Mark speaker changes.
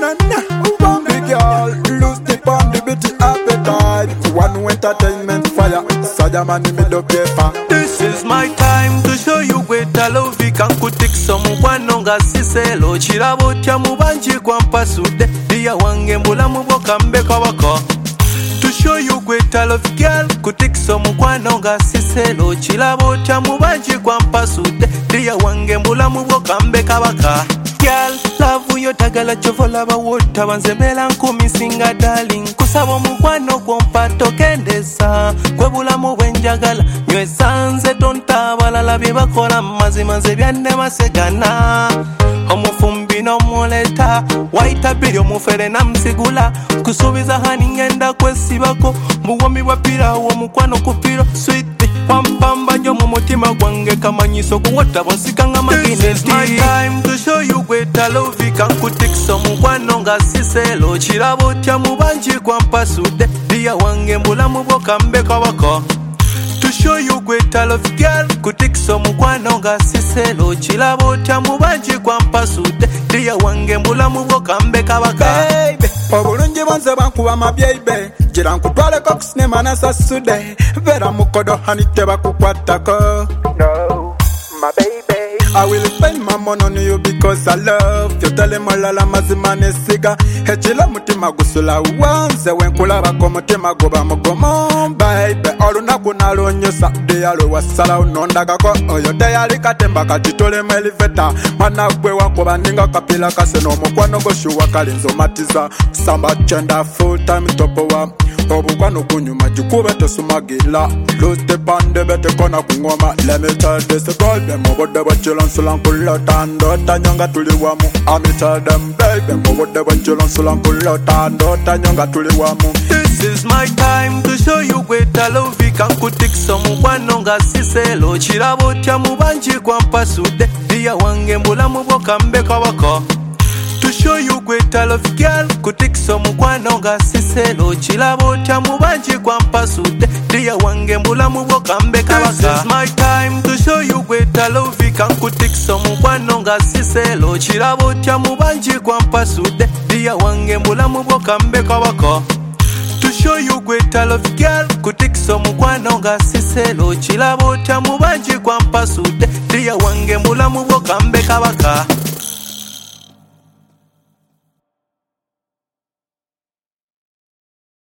Speaker 1: Big girl, lose the on the beauty appetite. One entertainment fire, Sayaman in middle paper.
Speaker 2: This is my time to show you greater love. Kankutikisa mukwano nga siselo kirabo kya mubanji kwa mpasude diya wange mbulamu bwokambe kabaka. To show you greater love girl, kutikisa mukwano nga siselo kirabo kya mubanji kwa mpasude diya wange mbulamu bwokambe kabaka. Girl, love yo tagala chovola bawota banzemela nkumisinga darling. Kusaba omukwano gwompa tokendesa kwebulamu bwenjagala nyweza nze tontabalala bye bakola mazima nze byannemasegana. Omufumbi n'omuleta waita biri omufere namusigula kusuubiza hani ngenda kwesibako muwomi bwa pirawo omukwano kupiro sweet wampamba nyo mu mutima gwange kamanyiso kuwota bonsikanga magineti. This is my time to show you greater love. Kankutikisa omukwano nga siselo kirabo kya mubanji kwa mpasude diya wange mbulamu bwokambe kabaka. To show you greater love girl, kutikisa omukwano nga siselo kirabo kya mubanji kwa mpasude diya wange mbulamu bwokambe kabaka.
Speaker 1: Obulungi bonze bankuba mabyeibe gira nkutwaleko ku sinema nasasude beera mukodo hani tebakukwatako. No, my baby, I will spend my money on you because I love you. Tell them all la mazima nesiga hechila mutima gusula wanze wenkulabako mutima goba mugomo. Baby olunaku nalonyosa deyalo wasala unondagako oyo deyali katemba katitole mu eleveta mana gwe wankuba ninga kapila kase n'omukwano goshuwa kalinzo matiza samba chenda full time topowa obukwano kunyuma jikube tosumagila lose the band bete kona kungoma. Let me tell this girl them obode bachilon sulan kulota ndota nyonga tuliwamu. Let me tell them baby obode bachilon sulan kulota ndota nyonga tuliwamu.
Speaker 2: This is my time to show you greater love. Kankutikisa omukwano nga siselo kirabo kya mubanji kwa mpasude diya wange mbulamu bwokambe kabaka. To show you greater love girl, kutikisa omukwano nga siselo kirabo kya mubanji kwa mpasude diya wange mbulamu bwokambe kabaka. This is my time to show you greater love. Kankutikisa omukwano nga siselo kirabo kya mubanji kwa mpasude diya wange mbulamu bwokambe kabaka. To show you greater love girl, kutikisa omukwano nga siselo kirabo kya mubanji kwa mpasude diya wange mbulamu bwokambe kabaka.